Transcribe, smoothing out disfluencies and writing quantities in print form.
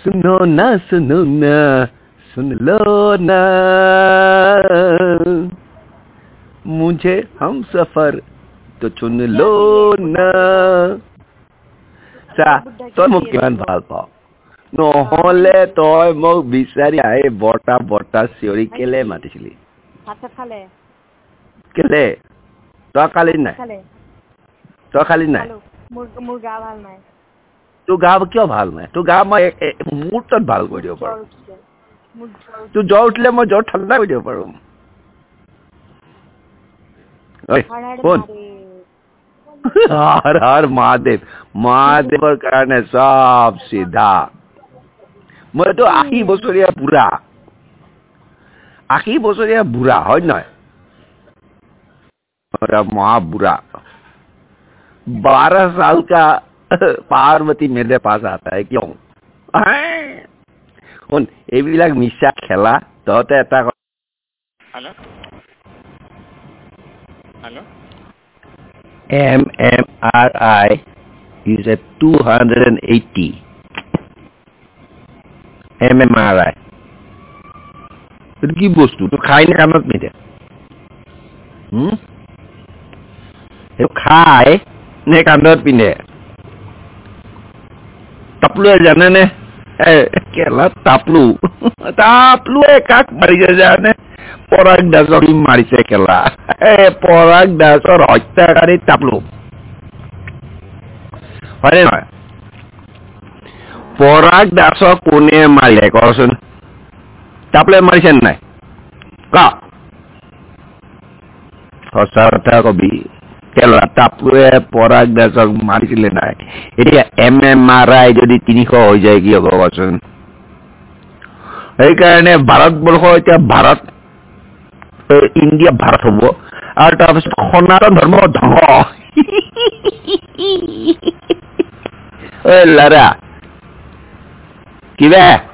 सुनो ना सुन लो ना मुझे हम सफर तो चुन लो ना सा तই মোক কিমান ভাল পাও নহলে তই মোক বিচাৰি আহে বটা বটা চিঞৰি কেলে মাতিছিলি ভাত খালে কেলে তই খালি নাই তই খালি নাই মোৰ গা ভাল নাই তোৰ গা কিয় ভাল নাই তোৰ গা মই মুহূৰ্তত ভাল কৰি দিব পাৰো তোৰ জ্বৰ উঠিলে মই জ্বৰ ঠাণ্ডা কৰি দিব পাৰো কোন हर हर महादेव महादेवर कारण सब सीधा मैं तो 80 বছৰীয়া বুঢ়া 80 বছৰীয়া বুঢ়া হয় নহয় महा बुरा 12 साल का पार्वती मेरे पास आता है क्यों শুন এইবিলাক মিছা খেলা তহঁতে এটা hello hello MMRI is at 280 MMRI কি বস্তু তো খাই না কামত নিতে খাই নে কান্দত পিনে তাপলু জানে নে কেলা তাপলু কাক মাৰি জানে পৰাগ দাসক মাৰিছে কেলা পৰাগ দাসৰ হত্যাকাৰী তাপলু হয় নহয় পৰাগ দাসক কোনে মাৰিলে কচোন তাপলে মাৰিছে নাই ক সঁচা কথা কবি কেলা তাপলুৱে পৰাগ দাসক মাৰিছিলে নাই এতিয়া MMRI যদি 300 হৈ যায় কি হ'ব কচোন সেইকাৰণে ভাৰতবৰ্ষ এতিয়া ভাৰত ইন্ডিয়া ভাৰত হ'ব আৰু তাৰপিছত সনাতন ধৰ্ম ধ্বংস ঐ লাৰা কিবা